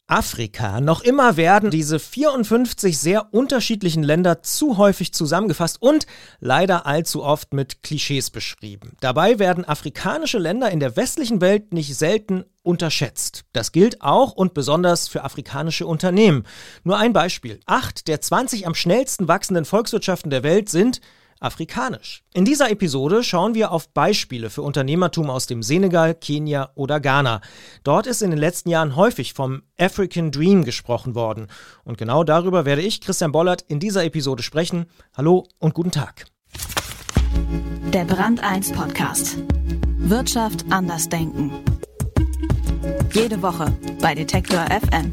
Afrika. Noch immer werden diese 54 sehr unterschiedlichen Länder zu häufig zusammengefasst und leider allzu oft mit Klischees beschrieben. Dabei werden afrikanische Länder in der westlichen Welt nicht selten unterschätzt. Das gilt auch und besonders für afrikanische Unternehmen. Nur ein Beispiel. 8 der 20 am schnellsten wachsenden Volkswirtschaften der Welt sind afrikanisch. In dieser Episode schauen wir auf Beispiele für Unternehmertum aus dem Senegal, Kenia oder Ghana. Dort ist in den letzten Jahren häufig vom African Dream gesprochen worden. Und genau darüber werde ich, Christian Bollert, in dieser Episode sprechen. Hallo und guten Tag. Der Brand 1 Podcast. Wirtschaft anders denken. Jede Woche bei Detektor FM.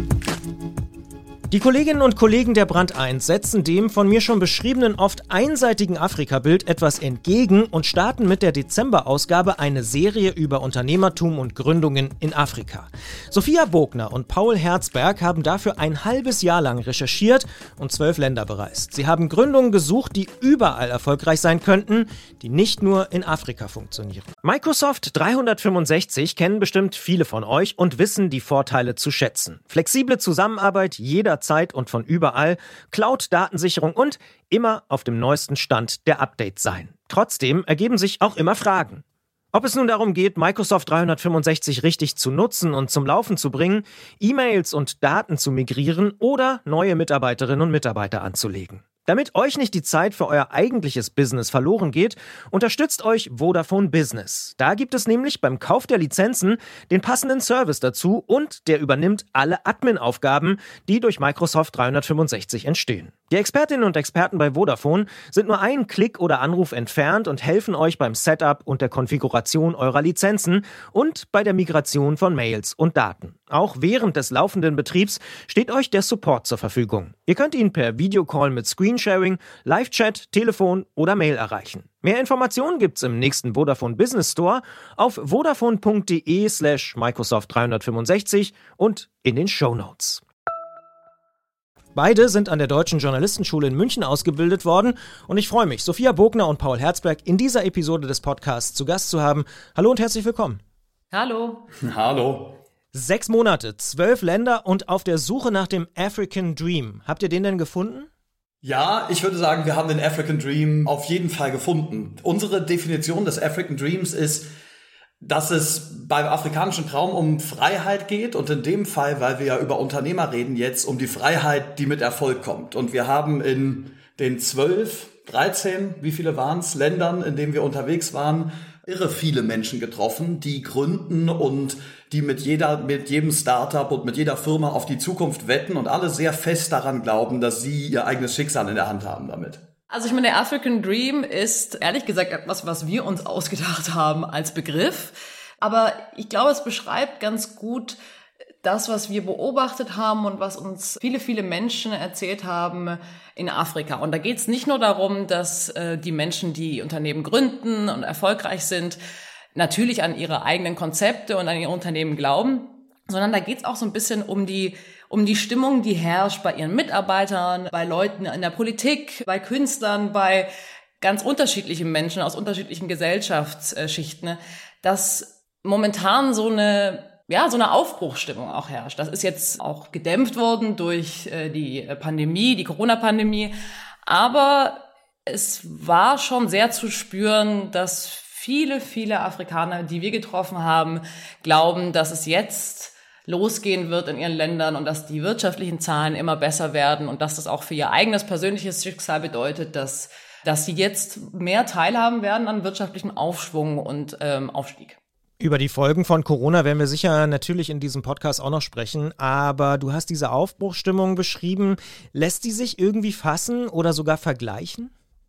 Die Kolleginnen und Kollegen der Brand 1 setzen dem von mir schon beschriebenen oft einseitigen Afrika-Bild etwas entgegen und starten mit der Dezember-Ausgabe eine Serie über Unternehmertum und Gründungen in Afrika. Sophia Bogner und Paul Herzberg haben dafür ein halbes Jahr lang recherchiert und 12 Länder bereist. Sie haben Gründungen gesucht, die überall erfolgreich sein könnten, die nicht nur in Afrika funktionieren. Microsoft 365 kennen bestimmt viele von euch und wissen die Vorteile zu schätzen. Flexible Zusammenarbeit jederzeit und von überall, Cloud-Datensicherung und immer auf dem neuesten Stand der Updates sein. Trotzdem ergeben sich auch immer Fragen. Ob es nun darum geht, Microsoft 365 richtig zu nutzen und zum Laufen zu bringen, E-Mails und Daten zu migrieren oder neue Mitarbeiterinnen und Mitarbeiter anzulegen. Damit euch nicht die Zeit für euer eigentliches Business verloren geht, unterstützt euch Vodafone Business. Da gibt es nämlich beim Kauf der Lizenzen den passenden Service dazu und der übernimmt alle Admin-Aufgaben, die durch Microsoft 365 entstehen. Die Expertinnen und Experten bei Vodafone sind nur einen Klick oder Anruf entfernt und helfen euch beim Setup und der Konfiguration eurer Lizenzen und bei der Migration von Mails und Daten. Auch während des laufenden Betriebs steht euch der Support zur Verfügung. Ihr könnt ihn per Videocall mit Screensharing, Live-Chat, Telefon oder Mail erreichen. Mehr Informationen gibt's im nächsten Vodafone Business Store auf vodafone.de/Microsoft 365 und in den Shownotes. Beide sind an der Deutschen Journalistenschule in München ausgebildet worden und ich freue mich, Sophia Bogner und Paul Herzberg in dieser Episode des Podcasts zu Gast zu haben. Hallo und herzlich willkommen. Hallo. Hallo. 6 Monate, 12 Länder und auf der Suche nach dem African Dream. Habt ihr den denn gefunden? Ja, ich würde sagen, wir haben den African Dream auf jeden Fall gefunden. Unsere Definition des African Dreams ist, dass es beim afrikanischen Traum um Freiheit geht und in dem Fall, weil wir ja über Unternehmer reden, jetzt um die Freiheit, die mit Erfolg kommt. Und wir haben in den 12, 13, wie viele waren es, Ländern, in denen wir unterwegs waren, irre viele Menschen getroffen, die gründen und die mit jedem Startup und mit jeder Firma auf die Zukunft wetten und alle sehr fest daran glauben, dass sie ihr eigenes Schicksal in der Hand haben damit. Also ich meine, der African Dream ist ehrlich gesagt etwas, was wir uns ausgedacht haben als Begriff. Aber ich glaube, es beschreibt ganz gut das, was wir beobachtet haben und was uns viele, viele Menschen erzählt haben in Afrika. Und da geht es nicht nur darum, dass die Menschen, die Unternehmen gründen und erfolgreich sind, natürlich an ihre eigenen Konzepte und an ihr Unternehmen glauben, sondern da geht es auch so ein bisschen um die Stimmung, die herrscht bei ihren Mitarbeitern, bei Leuten in der Politik, bei Künstlern, bei ganz unterschiedlichen Menschen aus unterschiedlichen Gesellschaftsschichten, dass momentan so eine Aufbruchsstimmung auch herrscht. Das ist jetzt auch gedämpft worden durch die Pandemie, die Corona-Pandemie. Aber es war schon sehr zu spüren, dass viele, viele Afrikaner, die wir getroffen haben, glauben, dass es jetzt losgehen wird in ihren Ländern und dass die wirtschaftlichen Zahlen immer besser werden und dass das auch für ihr eigenes persönliches Schicksal bedeutet, dass sie jetzt mehr teilhaben werden an wirtschaftlichen Aufschwung und Aufstieg. Über die Folgen von Corona werden wir sicher natürlich in diesem Podcast auch noch sprechen, aber du hast diese Aufbruchsstimmung beschrieben. Lässt die sich irgendwie fassen oder sogar vergleichen?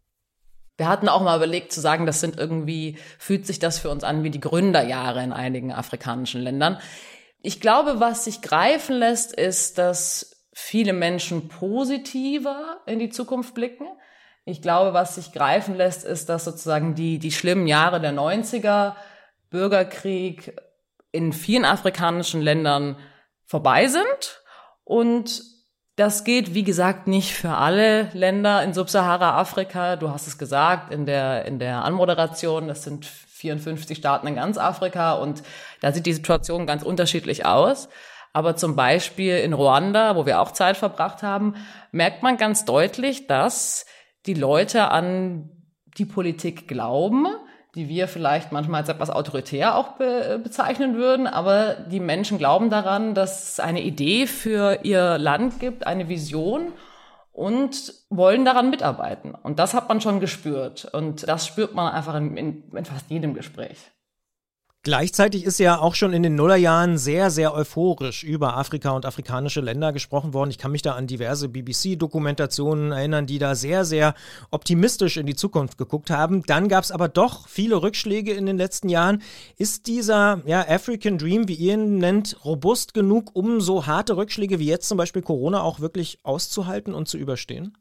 Wir hatten auch mal überlegt zu sagen, fühlt sich das für uns an wie die Gründerjahre in einigen afrikanischen Ländern. Ich glaube, was sich greifen lässt, ist, dass viele Menschen positiver in die Zukunft blicken. Ich glaube, was sich greifen lässt, ist, dass sozusagen die schlimmen Jahre der 90er, Bürgerkrieg in vielen afrikanischen Ländern vorbei sind. Und das geht, wie gesagt, nicht für alle Länder in Subsahara-Afrika. Du hast es gesagt in der Anmoderation, das sind 54 Staaten in ganz Afrika und da sieht die Situation ganz unterschiedlich aus. Aber zum Beispiel in Ruanda, wo wir auch Zeit verbracht haben, merkt man ganz deutlich, dass die Leute an die Politik glauben, die wir vielleicht manchmal als etwas autoritär auch bezeichnen würden, aber die Menschen glauben daran, dass es eine Idee für ihr Land gibt, eine Vision und wollen daran mitarbeiten. Und das hat man schon gespürt und das spürt man einfach in fast jedem Gespräch. Gleichzeitig ist ja auch schon in den Nullerjahren sehr, sehr euphorisch über Afrika und afrikanische Länder gesprochen worden. Ich kann mich da an diverse BBC-Dokumentationen erinnern, die da sehr, sehr optimistisch in die Zukunft geguckt haben. Dann gab es aber doch viele Rückschläge in den letzten Jahren. Ist dieser African Dream, wie ihr ihn nennt, robust genug, um so harte Rückschläge wie jetzt zum Beispiel Corona auch wirklich auszuhalten und zu überstehen?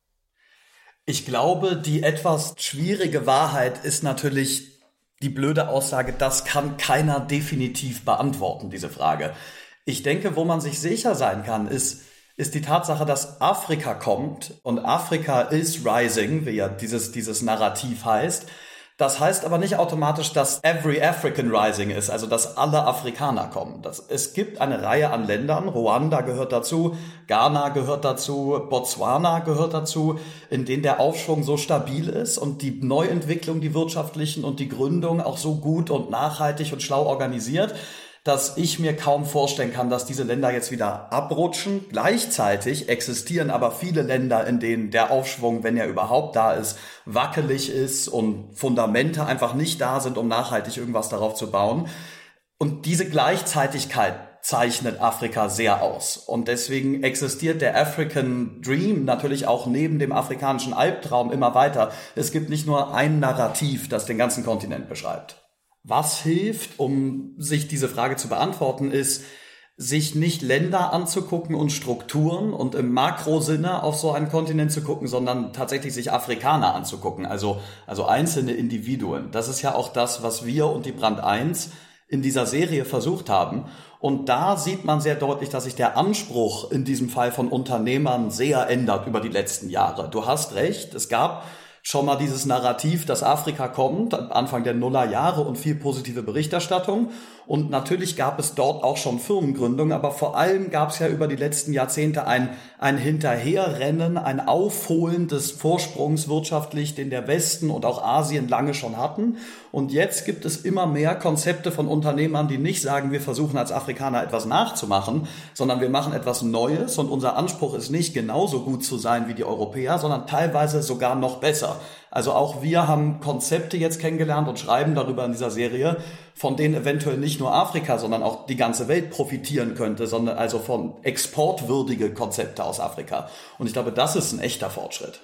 Ich glaube, die etwas schwierige Wahrheit ist natürlich die blöde Aussage, das kann keiner definitiv beantworten, diese Frage. Ich denke, wo man sich sicher sein kann, ist die Tatsache, dass Afrika kommt und Afrika is rising, wie ja dieses Narrativ heißt. Das heißt aber nicht automatisch, dass every African rising ist, also dass alle Afrikaner kommen. Es gibt eine Reihe an Ländern, Ruanda gehört dazu, Ghana gehört dazu, Botswana gehört dazu, in denen der Aufschwung so stabil ist und die Neuentwicklung, die wirtschaftlichen und die Gründung auch so gut und nachhaltig und schlau organisiert, dass ich mir kaum vorstellen kann, dass diese Länder jetzt wieder abrutschen. Gleichzeitig existieren aber viele Länder, in denen der Aufschwung, wenn er überhaupt da ist, wackelig ist und Fundamente einfach nicht da sind, um nachhaltig irgendwas darauf zu bauen. Und diese Gleichzeitigkeit zeichnet Afrika sehr aus. Und deswegen existiert der African Dream natürlich auch neben dem afrikanischen Albtraum immer weiter. Es gibt nicht nur ein Narrativ, das den ganzen Kontinent beschreibt. Was hilft, um sich diese Frage zu beantworten, ist, sich nicht Länder anzugucken und Strukturen und im Makrosinne auf so einen Kontinent zu gucken, sondern tatsächlich sich Afrikaner anzugucken, also einzelne Individuen. Das ist ja auch das, was wir und die Brand 1 in dieser Serie versucht haben. Und da sieht man sehr deutlich, dass sich der Anspruch in diesem Fall von Unternehmern sehr ändert über die letzten Jahre. Du hast recht, es gab schon mal dieses Narrativ, dass Afrika kommt, Anfang der Nullerjahre und viel positive Berichterstattung. Und natürlich gab es dort auch schon Firmengründungen, aber vor allem gab es ja über die letzten Jahrzehnte ein Hinterherrennen, ein Aufholen des Vorsprungs wirtschaftlich, den der Westen und auch Asien lange schon hatten. Und jetzt gibt es immer mehr Konzepte von Unternehmern, die nicht sagen, wir versuchen als Afrikaner etwas nachzumachen, sondern wir machen etwas Neues und unser Anspruch ist nicht genauso gut zu sein wie die Europäer, sondern teilweise sogar noch besser. Also auch wir haben Konzepte jetzt kennengelernt und schreiben darüber in dieser Serie, von denen eventuell nicht nur Afrika, sondern auch die ganze Welt profitieren könnte, sondern also von exportwürdige Konzepte aus Afrika. Und ich glaube, das ist ein echter Fortschritt.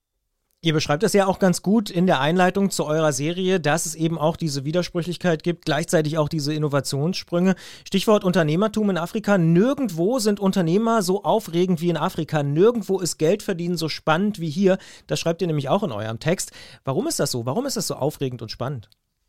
Ihr beschreibt es ja auch ganz gut in der Einleitung zu eurer Serie, dass es eben auch diese Widersprüchlichkeit gibt, gleichzeitig auch diese Innovationssprünge. Stichwort Unternehmertum in Afrika. Nirgendwo sind Unternehmer so aufregend wie in Afrika. Nirgendwo ist Geldverdienen so spannend wie hier. Das schreibt ihr nämlich auch in eurem Text. Warum ist das so? Warum ist das so aufregend und spannend?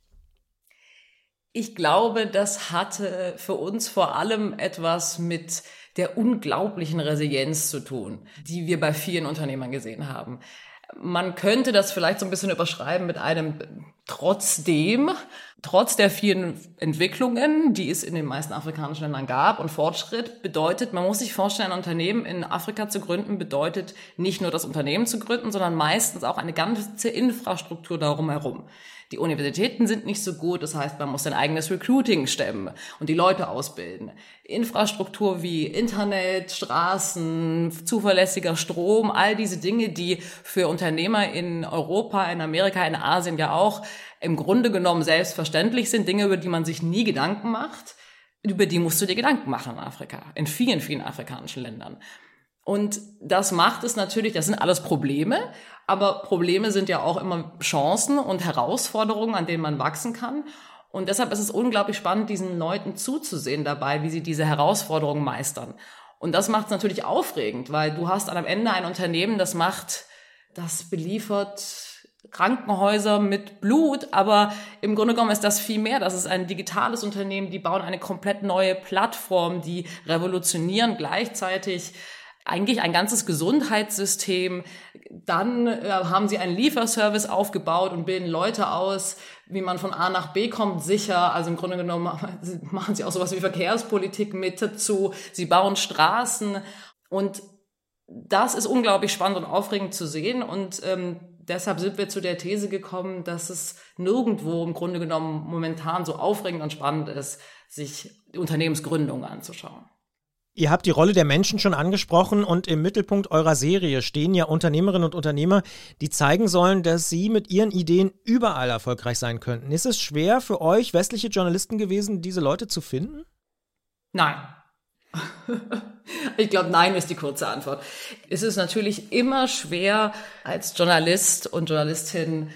Ich glaube, das hatte für uns vor allem etwas mit der unglaublichen Resilienz zu tun, die wir bei vielen Unternehmern gesehen haben. Man könnte das vielleicht so ein bisschen überschreiben mit einem trotz der vielen Entwicklungen, die es in den meisten afrikanischen Ländern gab und Fortschritt bedeutet, man muss sich vorstellen, ein Unternehmen in Afrika zu gründen bedeutet nicht nur das Unternehmen zu gründen, sondern meistens auch eine ganze Infrastruktur darum herum. Die Universitäten sind nicht so gut, das heißt, man muss sein eigenes Recruiting stemmen und die Leute ausbilden. Infrastruktur wie Internet, Straßen, zuverlässiger Strom, all diese Dinge, die für Unternehmer in Europa, in Amerika, in Asien ja auch im Grunde genommen selbstverständlich sind, Dinge, über die man sich nie Gedanken macht, über die musst du dir Gedanken machen in Afrika, in vielen, vielen afrikanischen Ländern. Und das macht es natürlich, das sind alles Probleme, aber Probleme sind ja auch immer Chancen und Herausforderungen, an denen man wachsen kann. Und deshalb ist es unglaublich spannend, diesen Leuten zuzusehen dabei, wie sie diese Herausforderungen meistern. Und das macht es natürlich aufregend, weil du hast am Ende ein Unternehmen, das beliefert Krankenhäuser mit Blut, aber im Grunde genommen ist das viel mehr. Das ist ein digitales Unternehmen, die bauen eine komplett neue Plattform, die revolutionieren gleichzeitig eigentlich ein ganzes Gesundheitssystem. Dann haben sie einen Lieferservice aufgebaut und bilden Leute aus, wie man von A nach B kommt, sicher. Also im Grunde genommen machen sie auch sowas wie Verkehrspolitik mit dazu. Sie bauen Straßen. Und das ist unglaublich spannend und aufregend zu sehen. Und deshalb sind wir zu der These gekommen, dass es nirgendwo im Grunde genommen momentan so aufregend und spannend ist, sich die Unternehmensgründung anzuschauen. Ihr habt die Rolle der Menschen schon angesprochen und im Mittelpunkt eurer Serie stehen ja Unternehmerinnen und Unternehmer, die zeigen sollen, dass sie mit ihren Ideen überall erfolgreich sein könnten. Ist es schwer für euch westliche Journalisten gewesen, diese Leute zu finden? Nein. Ich glaube, nein ist die kurze Antwort. Es ist natürlich immer schwer, als Journalist und Journalistin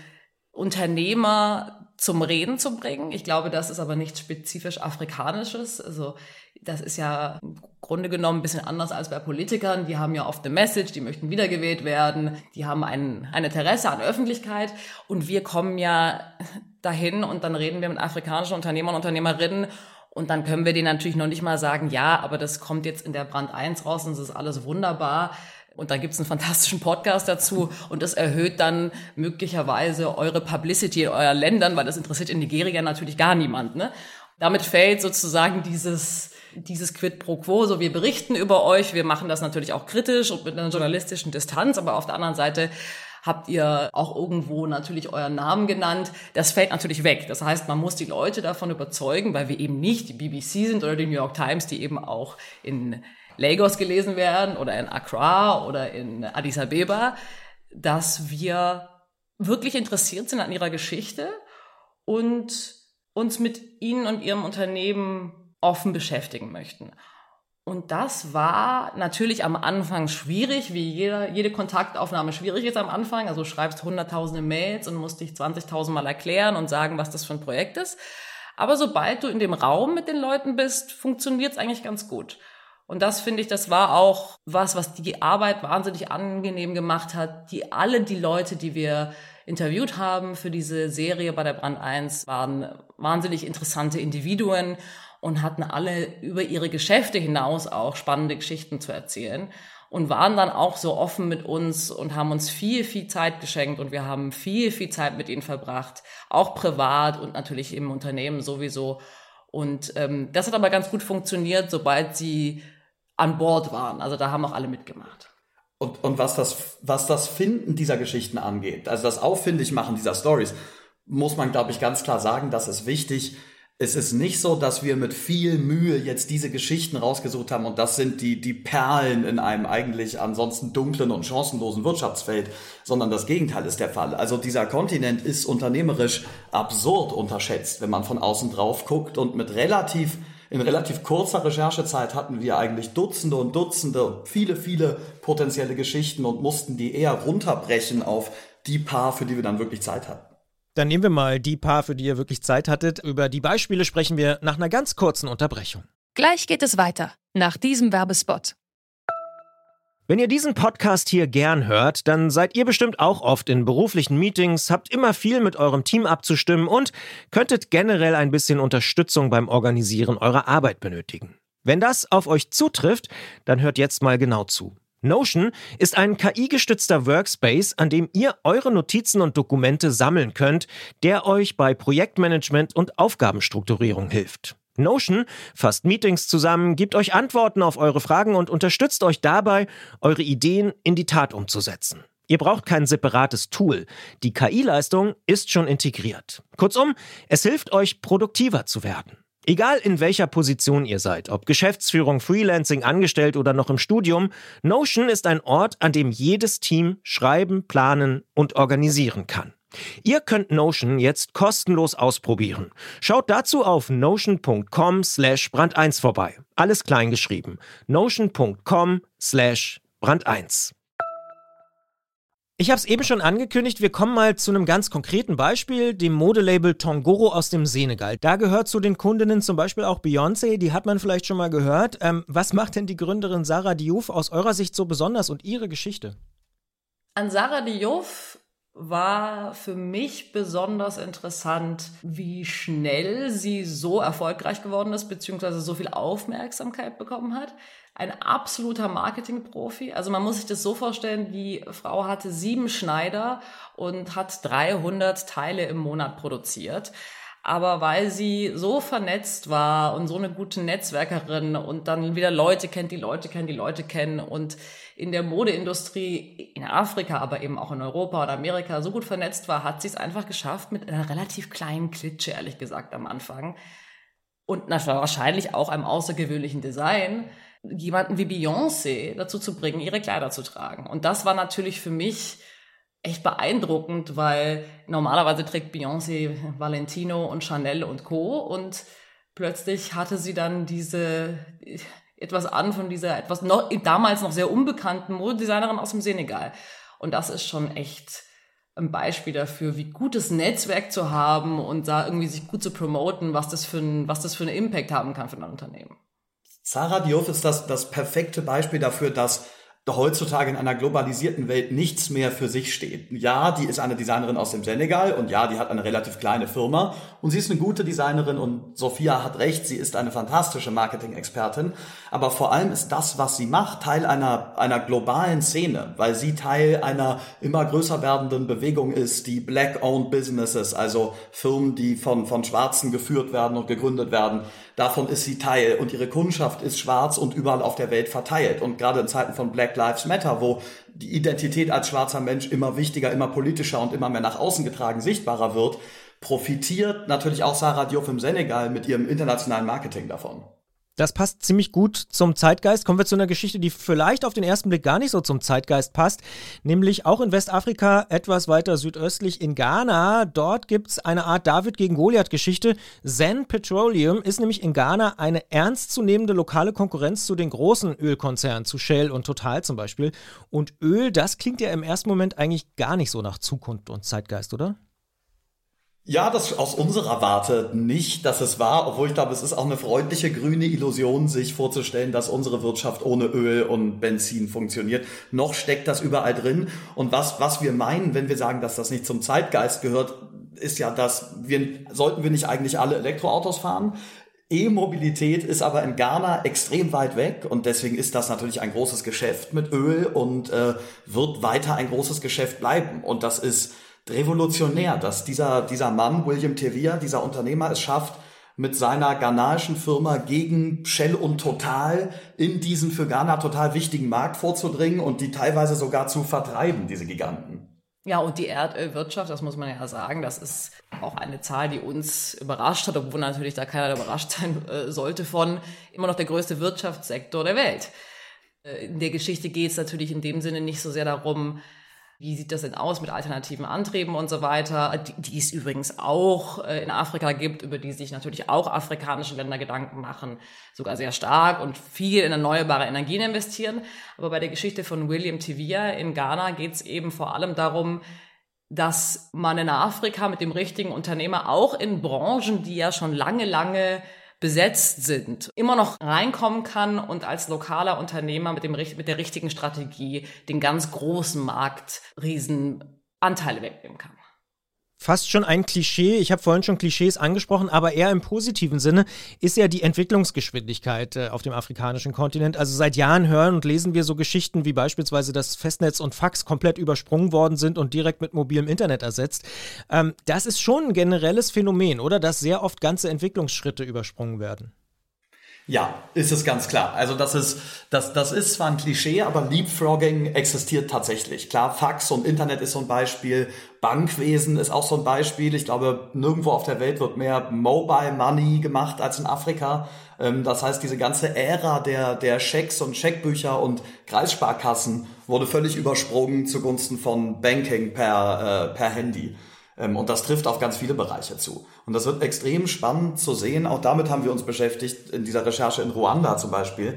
Unternehmer zum Reden zu bringen. Ich glaube, das ist aber nichts spezifisch Afrikanisches. Also das ist ja im Grunde genommen ein bisschen anders als bei Politikern. Die haben ja oft eine Message, die möchten wiedergewählt werden, die haben ein Interesse an Öffentlichkeit und wir kommen ja dahin und dann reden wir mit afrikanischen Unternehmern und Unternehmerinnen und dann können wir denen natürlich noch nicht mal sagen, ja, aber das kommt jetzt in der Brand 1 raus und es ist alles wunderbar. Und dann gibt's einen fantastischen Podcast dazu und das erhöht dann möglicherweise eure Publicity in euren Ländern, weil das interessiert in Nigeria natürlich gar niemand, ne? Damit fällt sozusagen dieses Quid pro quo, so wir berichten über euch, wir machen das natürlich auch kritisch und mit einer journalistischen Distanz, aber auf der anderen Seite habt ihr auch irgendwo natürlich euren Namen genannt. Das fällt natürlich weg. Das heißt, man muss die Leute davon überzeugen, weil wir eben nicht die BBC sind oder die New York Times, die eben auch in Lagos gelesen werden oder in Accra oder in Addis Abeba, dass wir wirklich interessiert sind an ihrer Geschichte und uns mit ihnen und ihrem Unternehmen offen beschäftigen möchten. Und das war natürlich am Anfang schwierig, wie jede Kontaktaufnahme schwierig ist am Anfang. Also du schreibst hunderttausende Mails und musst dich 20.000 Mal erklären und sagen, was das für ein Projekt ist. Aber sobald du in dem Raum mit den Leuten bist, funktioniert es eigentlich ganz gut. Und das finde ich, das war auch was die Arbeit wahnsinnig angenehm gemacht hat. Die Leute, die wir interviewt haben für diese Serie bei der Brand 1, waren wahnsinnig interessante Individuen und hatten alle über ihre Geschäfte hinaus auch spannende Geschichten zu erzählen und waren dann auch so offen mit uns und haben uns viel, viel Zeit geschenkt und wir haben viel, viel Zeit mit ihnen verbracht, auch privat und natürlich im Unternehmen sowieso. Und das hat aber ganz gut funktioniert, sobald sie an Bord waren. Also da haben auch alle mitgemacht. Und was das Finden dieser Geschichten angeht, also das Auffindigmachen dieser Stories, muss man, glaube ich, ganz klar sagen, das ist wichtig. Es ist nicht so, dass wir mit viel Mühe jetzt diese Geschichten rausgesucht haben und das sind die Perlen in einem eigentlich ansonsten dunklen und chancenlosen Wirtschaftsfeld, sondern das Gegenteil ist der Fall. Also dieser Kontinent ist unternehmerisch absurd unterschätzt, wenn man von außen drauf guckt und in relativ kurzer Recherchezeit hatten wir eigentlich Dutzende und Dutzende, viele potenzielle Geschichten und mussten die eher runterbrechen auf die paar, für die wir dann wirklich Zeit hatten. Dann nehmen wir mal die paar, für die ihr wirklich Zeit hattet. Über die Beispiele sprechen wir nach einer ganz kurzen Unterbrechung. Gleich geht es weiter, nach diesem Werbespot. Wenn ihr diesen Podcast hier gern hört, dann seid ihr bestimmt auch oft in beruflichen Meetings, habt immer viel mit eurem Team abzustimmen und könntet generell ein bisschen Unterstützung beim Organisieren eurer Arbeit benötigen. Wenn das auf euch zutrifft, dann hört jetzt mal genau zu. Notion ist ein KI-gestützter Workspace, an dem ihr eure Notizen und Dokumente sammeln könnt, der euch bei Projektmanagement und Aufgabenstrukturierung hilft. Notion fasst Meetings zusammen, gibt euch Antworten auf eure Fragen und unterstützt euch dabei, eure Ideen in die Tat umzusetzen. Ihr braucht kein separates Tool. Die KI-Leistung ist schon integriert. Kurzum, es hilft euch, produktiver zu werden. Egal in welcher Position ihr seid, ob Geschäftsführung, Freelancing, angestellt oder noch im Studium, Notion ist ein Ort, an dem jedes Team schreiben, planen und organisieren kann. Ihr könnt Notion jetzt kostenlos ausprobieren. Schaut dazu auf notion.com/brand1 vorbei. Alles klein geschrieben. notion.com/brand1. Ich habe es eben schon angekündigt, wir kommen mal zu einem ganz konkreten Beispiel, dem Modelabel Tongoro aus dem Senegal. Da gehört zu den Kundinnen zum Beispiel auch Beyoncé, die hat man vielleicht schon mal gehört. Was macht denn die Gründerin Zahra Diouf aus eurer Sicht so besonders und ihre Geschichte? An Zahra Diouf war für mich besonders interessant, wie schnell sie so erfolgreich geworden ist, beziehungsweise so viel Aufmerksamkeit bekommen hat. ein absoluter Marketingprofi. Also man muss sich das so vorstellen, die Frau hatte 7 Schneider und hat 300 Teile im Monat produziert. Aber weil sie so vernetzt war und so eine gute Netzwerkerin und dann wieder Leute kennt, die Leute kennen und in der Modeindustrie in Afrika, aber eben auch in Europa und Amerika so gut vernetzt war, hat sie es einfach geschafft mit einer relativ kleinen Klitsche, ehrlich gesagt, am Anfang. Und wahrscheinlich auch einem außergewöhnlichen Design, jemanden wie Beyoncé dazu zu bringen, ihre Kleider zu tragen. Und das war natürlich für mich echt beeindruckend, weil normalerweise trägt Beyoncé Valentino und Chanel und Co. Und plötzlich hatte sie dann etwas von dieser damals noch sehr unbekannten Modedesignerin aus dem Senegal. Und das ist schon echt ein Beispiel dafür, wie gutes Netzwerk zu haben und da irgendwie sich gut zu promoten, was das für einen Impact haben kann für ein Unternehmen. Sarah Diouf ist das perfekte Beispiel dafür, dass heutzutage in einer globalisierten Welt nichts mehr für sich steht. Ja, die ist eine Designerin aus dem Senegal und ja, die hat eine relativ kleine Firma und sie ist eine gute Designerin und Sophia hat recht, sie ist eine fantastische Marketing-Expertin, aber vor allem ist das, was sie macht, Teil einer globalen Szene, weil sie Teil einer immer größer werdenden Bewegung ist, die Black-owned Businesses, also Firmen, die von Schwarzen geführt werden und gegründet werden. Davon ist sie Teil und ihre Kundschaft ist schwarz und überall auf der Welt verteilt. Und gerade in Zeiten von Black Lives Matter, wo die Identität als schwarzer Mensch immer wichtiger, immer politischer und immer mehr nach außen getragen sichtbarer wird, profitiert natürlich auch Sarah Diouf im Senegal mit ihrem internationalen Marketing davon. Das passt ziemlich gut zum Zeitgeist. Kommen wir zu einer Geschichte, die vielleicht auf den ersten Blick gar nicht so zum Zeitgeist passt, nämlich auch in Westafrika, etwas weiter südöstlich in Ghana. Dort gibt es eine Art David gegen Goliath-Geschichte. Zen Petroleum ist nämlich in Ghana eine ernstzunehmende lokale Konkurrenz zu den großen Ölkonzernen, zu Shell und Total zum Beispiel. Und Öl, das klingt ja im ersten Moment eigentlich gar nicht so nach Zukunft und Zeitgeist, oder? Ja, das aus unserer Warte nicht, dass es war, obwohl ich glaube, es ist auch eine freundliche grüne Illusion, sich vorzustellen, dass unsere Wirtschaft ohne Öl und Benzin funktioniert. Noch steckt das überall drin. Und was wir meinen, wenn wir sagen, dass das nicht zum Zeitgeist gehört, ist ja, sollten wir nicht eigentlich alle Elektroautos fahren? E-Mobilität ist aber in Ghana extrem weit weg und deswegen ist das natürlich ein großes Geschäft mit Öl und wird weiter ein großes Geschäft bleiben. Und das ist revolutionär, dass dieser Mann, William Tevia, dieser Unternehmer, es schafft, mit seiner ghanaischen Firma gegen Shell und Total in diesen für Ghana total wichtigen Markt vorzudringen und die teilweise sogar zu vertreiben, diese Giganten. Ja, und die Erdölwirtschaft, das muss man ja sagen, das ist auch eine Zahl, die uns überrascht hat, obwohl natürlich da keiner überrascht sein sollte von immer noch der größte Wirtschaftssektor der Welt. In der Geschichte geht es natürlich in dem Sinne nicht so sehr darum, wie sieht das denn aus mit alternativen Antrieben und so weiter, die es übrigens auch in Afrika gibt, über die sich natürlich auch afrikanische Länder Gedanken machen, sogar sehr stark und viel in erneuerbare Energien investieren. Aber bei der Geschichte von William Tevia in Ghana geht es eben vor allem darum, dass man in Afrika mit dem richtigen Unternehmer auch in Branchen, die ja schon lange besetzt sind, immer noch reinkommen kann und als lokaler Unternehmer mit der richtigen Strategie den ganz großen Markt Riesenanteile wegnehmen kann. Fast schon ein Klischee, ich habe vorhin schon Klischees angesprochen, aber eher im positiven Sinne, ist ja die Entwicklungsgeschwindigkeit auf dem afrikanischen Kontinent. Also seit Jahren hören und lesen wir so Geschichten wie beispielsweise, dass Festnetz und Fax komplett übersprungen worden sind und direkt mit mobilem Internet ersetzt. Das ist schon ein generelles Phänomen, oder? Dass sehr oft ganze Entwicklungsschritte übersprungen werden. Ja, ist es ganz klar. Also das ist zwar ein Klischee, aber Leapfrogging existiert tatsächlich. Klar, Fax und Internet ist so ein Beispiel, Bankwesen ist auch so ein Beispiel. Ich glaube, nirgendwo auf der Welt wird mehr Mobile Money gemacht als in Afrika. Das heißt, diese ganze Ära der Schecks und Scheckbücher und Kreissparkassen wurde völlig übersprungen zugunsten von Banking per Handy. Und das trifft auf ganz viele Bereiche zu. Und das wird extrem spannend zu sehen. Auch damit haben wir uns beschäftigt, in dieser Recherche in Ruanda zum Beispiel,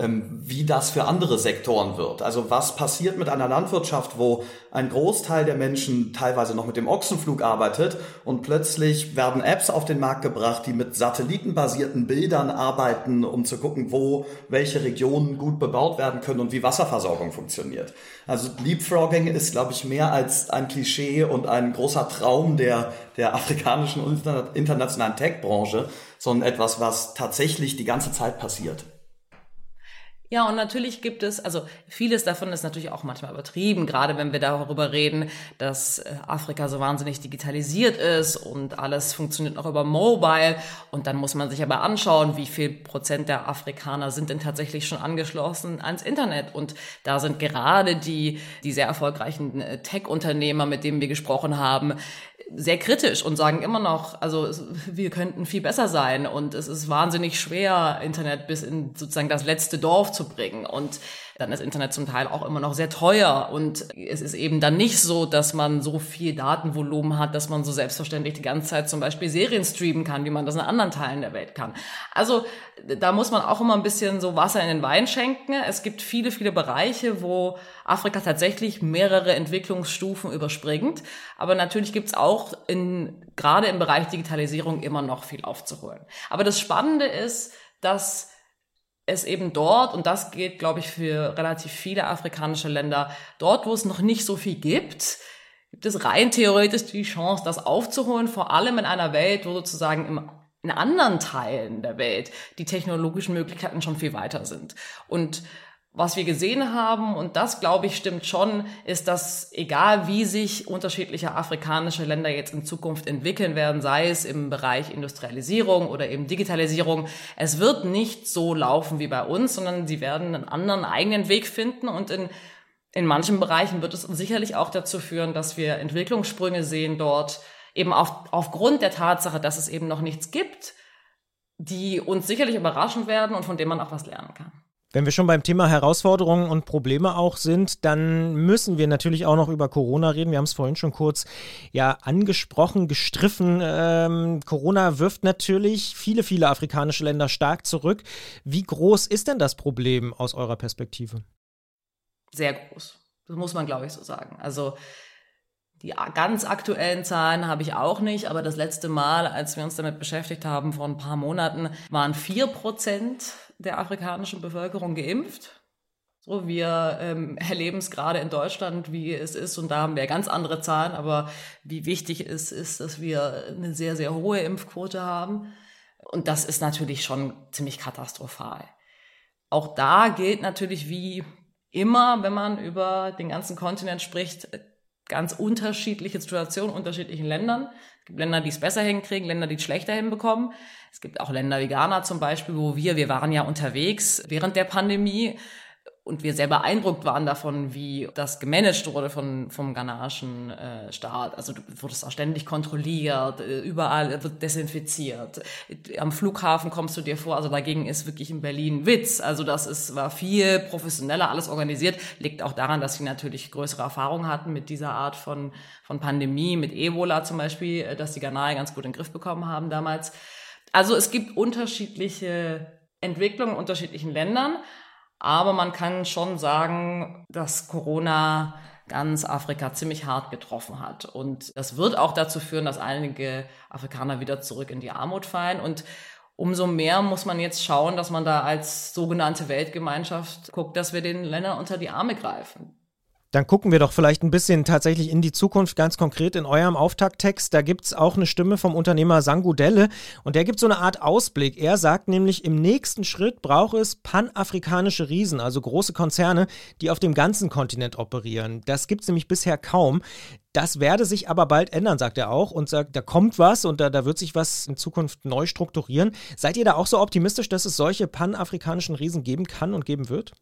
wie das für andere Sektoren wird. Also was passiert mit einer Landwirtschaft, wo ein Großteil der Menschen teilweise noch mit dem Ochsenflug arbeitet und plötzlich werden Apps auf den Markt gebracht, die mit satellitenbasierten Bildern arbeiten, um zu gucken, wo welche Regionen gut bebaut werden können und wie Wasserversorgung funktioniert. Also Leapfrogging ist, glaube ich, mehr als ein Klischee und ein großer Traum der afrikanischen und internationalen Tech-Branche, sondern etwas, was tatsächlich die ganze Zeit passiert. Ja, und natürlich gibt es, also vieles davon ist natürlich auch manchmal übertrieben, gerade wenn wir darüber reden, dass Afrika so wahnsinnig digitalisiert ist und alles funktioniert noch über Mobile. Und dann muss man sich aber anschauen, wie viel Prozent der Afrikaner sind denn tatsächlich schon angeschlossen ans Internet. Und da sind gerade die sehr erfolgreichen Tech-Unternehmer, mit denen wir gesprochen haben, sehr kritisch und sagen immer noch, also wir könnten viel besser sein und es ist wahnsinnig schwer, Internet bis in sozusagen das letzte Dorf zu bringen und dann ist Internet zum Teil auch immer noch sehr teuer und es ist eben dann nicht so, dass man so viel Datenvolumen hat, dass man so selbstverständlich die ganze Zeit zum Beispiel Serien streamen kann, wie man das in anderen Teilen der Welt kann. Also da muss man auch immer ein bisschen so Wasser in den Wein schenken. Es gibt viele, viele Bereiche, wo Afrika tatsächlich mehrere Entwicklungsstufen überspringt. Aber natürlich gibt's auch gerade im Bereich Digitalisierung immer noch viel aufzuholen. Aber das Spannende ist, dass es eben dort, und das gilt, glaube ich, für relativ viele afrikanische Länder, dort, wo es noch nicht so viel gibt es rein theoretisch die Chance, das aufzuholen, vor allem in einer Welt, wo sozusagen in anderen Teilen der Welt die technologischen Möglichkeiten schon viel weiter sind. Und was wir gesehen haben, und das, glaube ich, stimmt schon, ist, dass egal wie sich unterschiedliche afrikanische Länder jetzt in Zukunft entwickeln werden, sei es im Bereich Industrialisierung oder eben Digitalisierung, es wird nicht so laufen wie bei uns, sondern sie werden einen anderen eigenen Weg finden und in manchen Bereichen wird es sicherlich auch dazu führen, dass wir Entwicklungssprünge sehen dort, eben aufgrund der Tatsache, dass es eben noch nichts gibt, die uns sicherlich überraschen werden und von denen man auch was lernen kann. Wenn wir schon beim Thema Herausforderungen und Probleme auch sind, dann müssen wir natürlich auch noch über Corona reden. Wir haben es vorhin schon kurz angesprochen, gestriffen. Corona wirft natürlich viele, viele afrikanische Länder stark zurück. Wie groß ist denn das Problem aus eurer Perspektive? Sehr groß. Das muss man, glaube ich, so sagen. Also die ganz aktuellen Zahlen habe ich auch nicht, aber das letzte Mal, als wir uns damit beschäftigt haben, vor ein paar Monaten, waren 4% der afrikanischen Bevölkerung geimpft. So, wir erleben es gerade in Deutschland, wie es ist, und da haben wir ganz andere Zahlen, aber wie wichtig es ist, dass wir eine sehr, sehr hohe Impfquote haben. Und das ist natürlich schon ziemlich katastrophal. Auch da gilt natürlich wie immer, wenn man über den ganzen Kontinent spricht, ganz unterschiedliche Situationen, unterschiedlichen Ländern. Es gibt Länder, die es besser hinkriegen, Länder, die es schlechter hinbekommen. Es gibt auch Länder wie Ghana zum Beispiel, wo wir waren ja unterwegs während der Pandemie und wir sehr beeindruckt waren davon, wie das gemanagt wurde vom ghanaischen Staat. Also du wurdest auch ständig kontrolliert, überall wird desinfiziert. Am Flughafen kommst du dir vor, also dagegen ist wirklich in Berlin Witz. Also war viel professioneller, alles organisiert. Liegt auch daran, dass sie natürlich größere Erfahrung hatten mit dieser Art von Pandemie, mit Ebola zum Beispiel, dass die Ghanaer ganz gut in den Griff bekommen haben damals. Also es gibt unterschiedliche Entwicklungen in unterschiedlichen Ländern. Aber man kann schon sagen, dass Corona ganz Afrika ziemlich hart getroffen hat. Und das wird auch dazu führen, dass einige Afrikaner wieder zurück in die Armut fallen. Und umso mehr muss man jetzt schauen, dass man da als sogenannte Weltgemeinschaft guckt, dass wir den Ländern unter die Arme greifen. Dann gucken wir doch vielleicht ein bisschen tatsächlich in die Zukunft, ganz konkret in eurem Auftakttext. Da gibt's auch eine Stimme vom Unternehmer Sango Delle und der gibt so eine Art Ausblick. Er sagt nämlich, im nächsten Schritt braucht es panafrikanische Riesen, also große Konzerne, die auf dem ganzen Kontinent operieren. Das gibt's nämlich bisher kaum. Das werde sich aber bald ändern, sagt er auch, und sagt, da kommt was und da wird sich was in Zukunft neu strukturieren. Seid ihr da auch so optimistisch, dass es solche panafrikanischen Riesen geben kann und geben wird?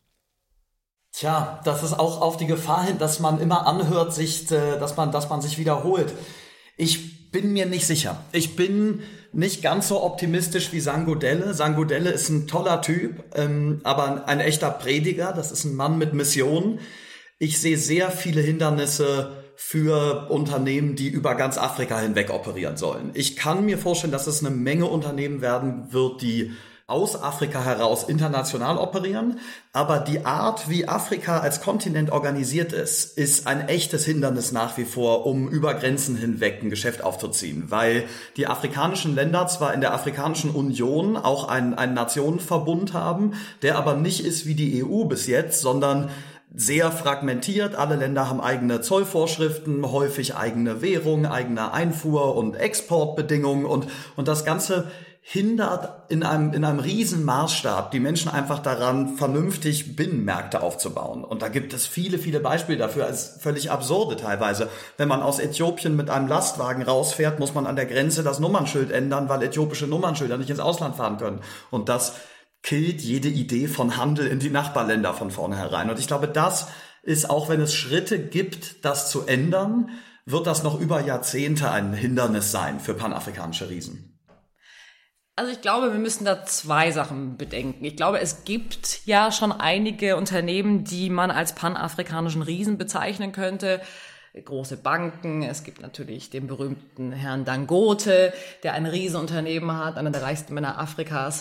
Tja, das ist auch auf die Gefahr hin, dass man immer anhört, dass man sich wiederholt. Ich bin mir nicht sicher. Ich bin nicht ganz so optimistisch wie Sango Delle. Sango Delle ist ein toller Typ, aber ein echter Prediger. Das ist ein Mann mit Mission. Ich sehe sehr viele Hindernisse für Unternehmen, die über ganz Afrika hinweg operieren sollen. Ich kann mir vorstellen, dass es eine Menge Unternehmen werden wird, die aus Afrika heraus international operieren, aber die Art, wie Afrika als Kontinent organisiert ist ein echtes Hindernis nach wie vor, um über Grenzen hinweg ein Geschäft aufzuziehen, weil die afrikanischen Länder zwar in der Afrikanischen Union auch einen Nationenverbund haben, der aber nicht ist wie die EU bis jetzt, sondern sehr fragmentiert. Alle Länder haben eigene Zollvorschriften, häufig eigene Währung, eigene Einfuhr- und Exportbedingungen und das Ganze hindert in einem riesen Maßstab die Menschen einfach daran, vernünftig Binnenmärkte aufzubauen. Und da gibt es viele, viele Beispiele dafür, als völlig absurde teilweise. Wenn man aus Äthiopien mit einem Lastwagen rausfährt, muss man an der Grenze das Nummernschild ändern, weil äthiopische Nummernschilder nicht ins Ausland fahren können. Und das killt jede Idee von Handel in die Nachbarländer von vornherein. Und ich glaube, das ist, auch wenn es Schritte gibt, das zu ändern, wird das noch über Jahrzehnte ein Hindernis sein für panafrikanische Riesen. Also ich glaube, wir müssen da zwei Sachen bedenken. Ich glaube, es gibt ja schon einige Unternehmen, die man als panafrikanischen Riesen bezeichnen könnte. Große Banken, es gibt natürlich den berühmten Herrn Dangote, der ein Riesenunternehmen hat, einer der reichsten Männer Afrikas.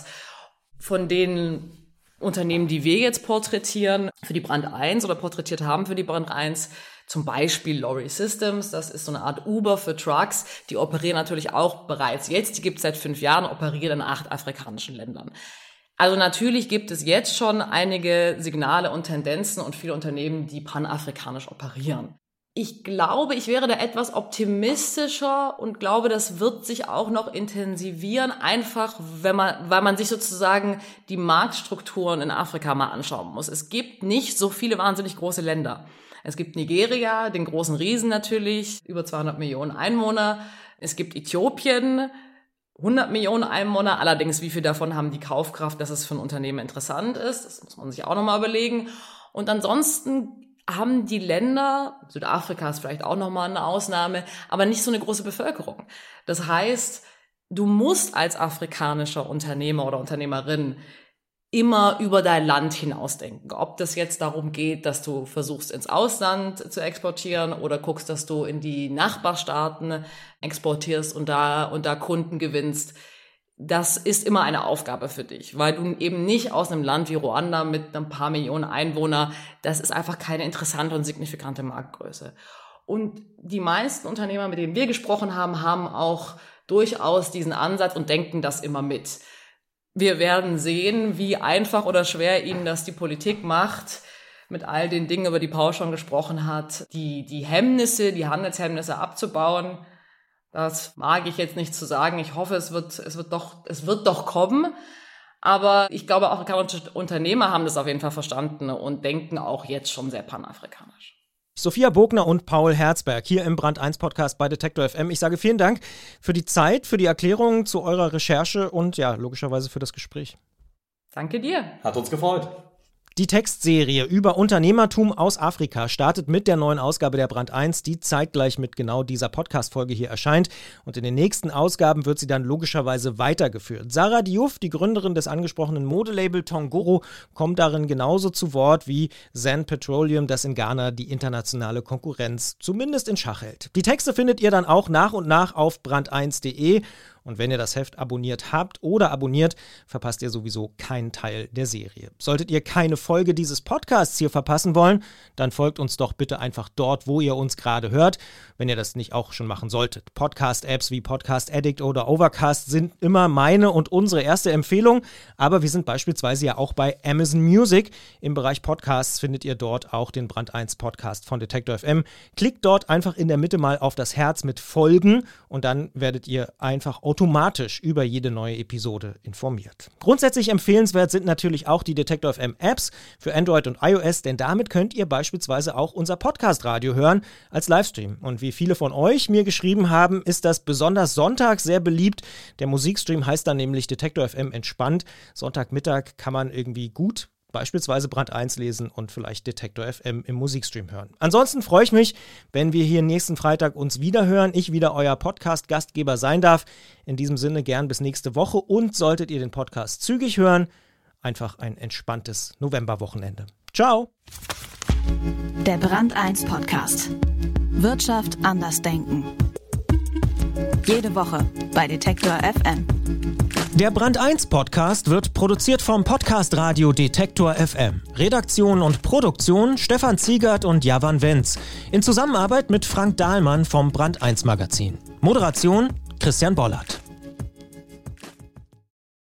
Von den Unternehmen, die wir jetzt porträtieren für die Brand 1 oder porträtiert haben für die Brand 1, zum Beispiel Lorry Systems, das ist so eine Art Uber für Trucks, die operieren natürlich auch bereits jetzt, die gibt es seit 5 Jahren, operieren in 8 afrikanischen Ländern. Also natürlich gibt es jetzt schon einige Signale und Tendenzen und viele Unternehmen, die panafrikanisch operieren. Ich glaube, ich wäre da etwas optimistischer und glaube, das wird sich auch noch intensivieren, einfach weil man sich sozusagen die Marktstrukturen in Afrika mal anschauen muss. Es gibt nicht so viele wahnsinnig große Länder. Es gibt Nigeria, den großen Riesen natürlich, über 200 Millionen Einwohner. Es gibt Äthiopien, 100 Millionen Einwohner. Allerdings, wie viel davon haben die Kaufkraft, dass es für ein Unternehmen interessant ist? Das muss man sich auch nochmal überlegen. Und ansonsten haben die Länder, Südafrika ist vielleicht auch nochmal eine Ausnahme, aber nicht so eine große Bevölkerung. Das heißt, du musst als afrikanischer Unternehmer oder Unternehmerin immer über dein Land hinausdenken. Ob das jetzt darum geht, dass du versuchst, ins Ausland zu exportieren oder guckst, dass du in die Nachbarstaaten exportierst und da Kunden gewinnst. Das ist immer eine Aufgabe für dich, weil du eben nicht aus einem Land wie Ruanda mit ein paar Millionen Einwohner, das ist einfach keine interessante und signifikante Marktgröße. Und die meisten Unternehmer, mit denen wir gesprochen haben, haben auch durchaus diesen Ansatz und denken das immer mit. Wir werden sehen, wie einfach oder schwer ihnen das die Politik macht, mit all den Dingen, über die Paul schon gesprochen hat, die Hemmnisse, die Handelshemmnisse abzubauen. Das mag ich jetzt nicht zu sagen. Ich hoffe, es wird doch kommen. Aber ich glaube, auch afrikanische Unternehmer haben das auf jeden Fall verstanden und denken auch jetzt schon sehr panafrikanisch. Sophia Bogner und Paul Herzberg hier im Brand 1 Podcast bei Detektor FM. Ich sage vielen Dank für die Zeit, für die Erklärungen zu eurer Recherche und ja, logischerweise für das Gespräch. Danke dir. Hat uns gefreut. Die Textserie über Unternehmertum aus Afrika startet mit der neuen Ausgabe der Brand 1, die zeitgleich mit genau dieser Podcast-Folge hier erscheint. Und in den nächsten Ausgaben wird sie dann logischerweise weitergeführt. Sarah Diouf, die Gründerin des angesprochenen Modelabel Tongoro, kommt darin genauso zu Wort wie Zen Petroleum, das in Ghana die internationale Konkurrenz zumindest in Schach hält. Die Texte findet ihr dann auch nach und nach auf brand1.de. Und wenn ihr das Heft abonniert habt oder abonniert, verpasst ihr sowieso keinen Teil der Serie. Solltet ihr keine Folge dieses Podcasts hier verpassen wollen, dann folgt uns doch bitte einfach dort, wo ihr uns gerade hört, wenn ihr das nicht auch schon machen solltet. Podcast-Apps wie Podcast Addict oder Overcast sind immer meine und unsere erste Empfehlung, aber wir sind beispielsweise ja auch bei Amazon Music. Im Bereich Podcasts findet ihr dort auch den Brand 1 Podcast von Detektor FM. Klickt dort einfach in der Mitte mal auf das Herz mit Folgen und dann werdet ihr einfach automatisch über jede neue Episode informiert. Grundsätzlich empfehlenswert sind natürlich auch die Detektor FM Apps für Android und iOS, denn damit könnt ihr beispielsweise auch unser Podcast-Radio hören als Livestream. Und wie viele von euch mir geschrieben haben, ist das besonders Sonntag sehr beliebt. Der Musikstream heißt dann nämlich Detektor FM entspannt. Sonntagmittag kann man irgendwie gut beispielsweise Brand 1 lesen und vielleicht Detektor FM im Musikstream hören. Ansonsten freue ich mich, wenn wir hier nächsten Freitag uns wieder hören, ich wieder euer Podcast-Gastgeber sein darf. In diesem Sinne gern bis nächste Woche und solltet ihr den Podcast zügig hören, einfach ein entspanntes Novemberwochenende. Ciao! Der Brand 1 Podcast. Wirtschaft anders denken. Jede Woche bei Detektor FM. Der Brand 1 Podcast wird produziert vom Podcast Radio Detektor FM. Redaktion und Produktion Stefan Ziegert und Javan Wenz. In Zusammenarbeit mit Frank Dahlmann vom Brand 1 Magazin. Moderation Christian Bollert.